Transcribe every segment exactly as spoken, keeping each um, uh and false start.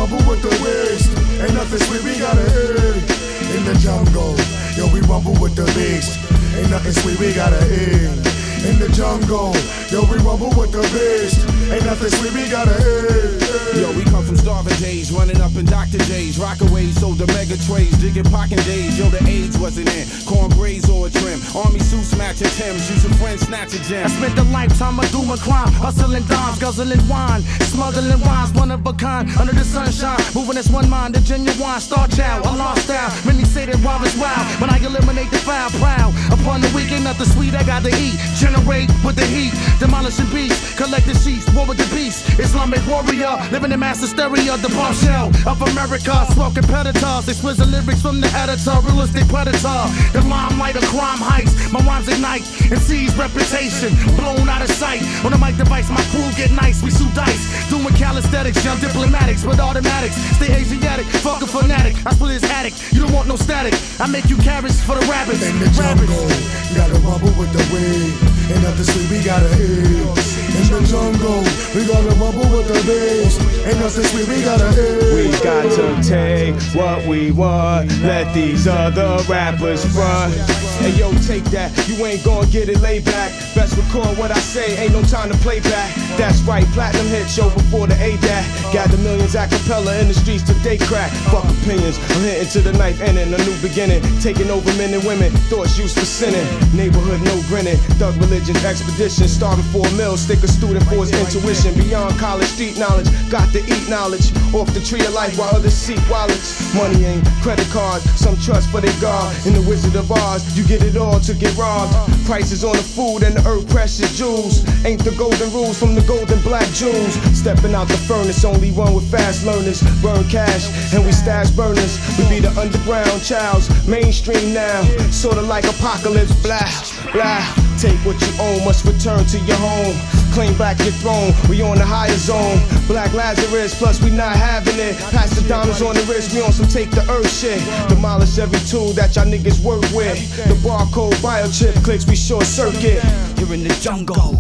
rumble with the waste. Ain't nothing sweet, we gotta eat. In the jungle, yo, we rumble with the beast. Ain't nothing sweet, we gotta eat. In the jungle, yo, we rumble with the beast. Ain't nothing sweet, we gotta eat. Yo, we come from starving days, running up in Doctor J's, Rockaways, sold the mega trays, digging pocket days. Yo, the AIDS wasn't in, corn braids or a trim, army suits matching Timbs, use your friends snatch a gem. I spent a lifetime of doom and crime, hustling dimes, guzzling wine, smuggling wines, one of a kind, under the sunshine, moving as one mind, the genuine star child, a lost style. Many say that rhyme is wild, when I eliminate the foul, proud upon the weak, ain't nothing sweet I got to eat. Generate with the heat, demolishing beats, collect the sheets, war with the beast, Islamic warrior, living in mass hysteria, the bombshell of America, smoke competitors, exquisite lyrics from the editor, realistic predator, the limelight of crime heights, my rhymes ignite, and seize reputation, blown out of sight, on the mic device, my crew get nice, we shoot dice, doing calisthenics, young diplomatics, with automatics, stay Asiatic, fuck a fanatic, I split his attic, you don't want no static, I make you carrots for the rabbits. In the jungle, you gotta rumble with the weed. Ain't nothing sweet, we gotta eat. In the jungle, we gotta rumble with the bass. Ain't nothing sweet, we gotta eat. We got to take what we want, let these other rappers run. Hey yo, take that, you ain't gon' get it laid back. Best record what I say, ain't no time to play back. That's right, platinum hit show before the A D A C. Gather millions a cappella in the streets till they crack. Fuck opinions, I'm hitting to the knife ending, a new beginning. Taking over men and women, thoughts used for sinning. Neighborhood no grinning, thug religion expedition. Starting for a mill, stick a student for his intuition. Beyond college, street knowledge, got to eat knowledge. Off the tree of life while others seek wallets. Money ain't credit cards, some trust for their God. In the Wizard of Oz, you get it all to get robbed. Prices on the food and the earth precious jewels. Ain't the golden rules from the golden black jewels. Stepping out the furnace, only run with fast learners. Burn cash and we stash burners. We be the underground childs, mainstream now. Sorta like apocalypse, blah, blah. Take what you own, must return to your home. Claim back your throne, we on the higher zone. Black Lazarus, plus we not having it. Pass the diamonds on the wrist, we on some take the earth shit. Demolish every tool that y'all niggas work with. The barcode biochip clicks, we short circuit. Here in the jungle,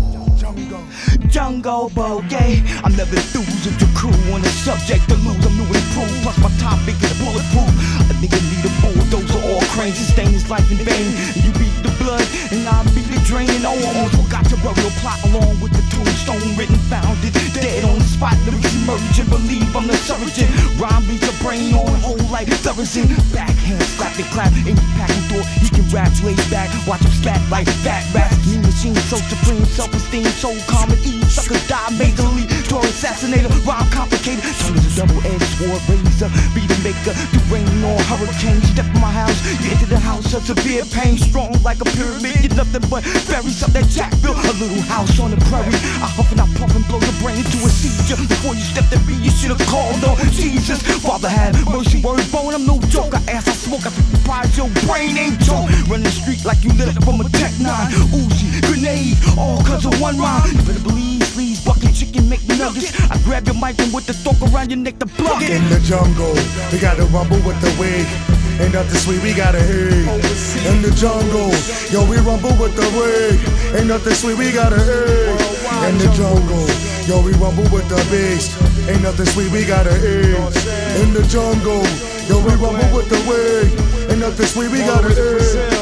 jungle bogey. I'm never enthused with your crew on the subject to lose. I'm new and improved, plus my topic is bulletproof. A nigga need a bulldozer, all cranes and stain his life in vain. You beat the blood and I beat the drain. And all almost forgot your burial plot along with the tombstone written, founded dead on the spot. Lyrics emerge and believe I'm the surgeon. Rhyme beats your brain on whole like Thurston. Backhand slap and clap in your packing door. He can rap, laid back, watch him spat like fat rats. New machine so supreme, self-esteem so calm and ease. Sucker die majorly, door assassinator, rhyme complicated. Tongue is a double-edged sword, razor, be the maker. Do rain or hurricane, step in my house, you enter the house of severe pain. Strong like a pyramid, you're nothing but berries up that jack built. A little house on the prairie, I huff and I puff and blow the brain into a seizure. Before you stepped at me, you should've called on Jesus. Father had mercy, word bone, I'm no joke. I ass, I smoke, I surprise your brain ain't joke. Run the street like you lit up from a Tech nine. Uzi, grenade, all cause of one rhyme. You better believe, please, bucket chicken, make nuggets. I grab your mic and with the throat around your neck to plug it. In the jungle, we gotta rumble with the wig. Ain't nothing sweet, we gotta eat. In the jungle, yo, we rumble with the wig. Ain't nothing sweet, we gotta eat. In the jungle, yo, we rumble with the beast. Ain't nothing sweet, we gotta eat. In the jungle, yo, we rumble with the wig. Ain't nothing sweet, we gotta eat.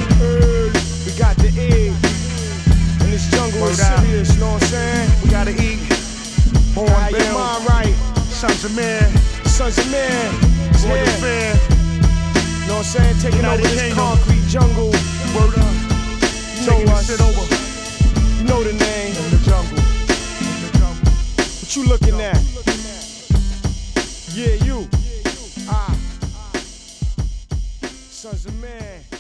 We got to eat. In this jungle is serious, know what I'm saying? We gotta eat. Born Have your Bill, mind right. Sons of Men, Sons of Men, Born yeah. to Fear. Know what I'm saying? Taking United over this Kingdom. concrete jungle. Word up, You taking know this us. shit over. You know the name. In the jungle, in the jungle. What you looking at? Yeah, you. Ah. Sons of Man.